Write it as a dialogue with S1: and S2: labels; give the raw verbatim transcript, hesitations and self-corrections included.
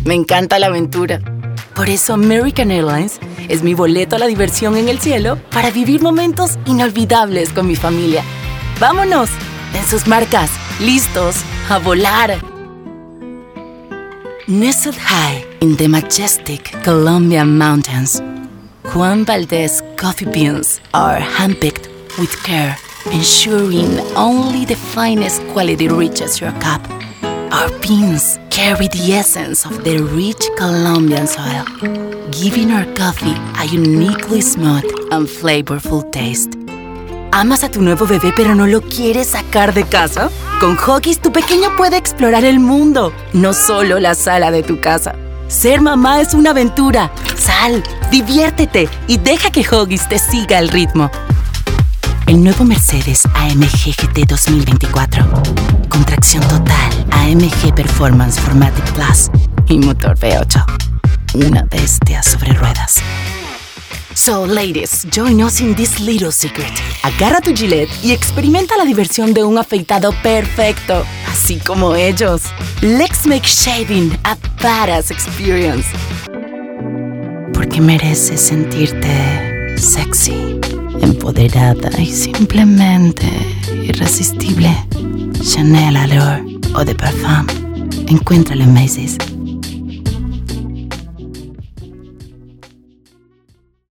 S1: Me encanta la aventura. Por eso American Airlines es mi boleto a la diversión en el cielo para vivir momentos inolvidables con mi familia. ¡Vámonos! En sus marcas, listos a volar. Nestled high in the majestic Colombian mountains, Juan Valdez coffee beans are handpicked with care, ensuring only the finest quality reaches your cup. Our beans carry the essence of the rich Colombian soil, giving our coffee a uniquely smooth and flavorful taste. ¿Amas a tu nuevo bebé pero no lo quieres sacar de casa? Con Huggies tu pequeño puede explorar el mundo, no solo la sala de tu casa. Ser mamá es una aventura. Sal, diviértete y deja que Huggies te siga el ritmo. El nuevo Mercedes A M G G T dos mil veinticuatro. Con tracción total, A M G Performance cuatro matic Plus y motor V ocho. Una bestia sobre ruedas. So, ladies, join us in this little secret. Agarra tu Gillette y experimenta la diversión de un afeitado perfecto, así como ellos. Let's make shaving a badass experience. Porque mereces sentirte sexy, empoderada y simplemente irresistible. Chanel Allure Eau de Parfum. Encuéntralo en Macy's.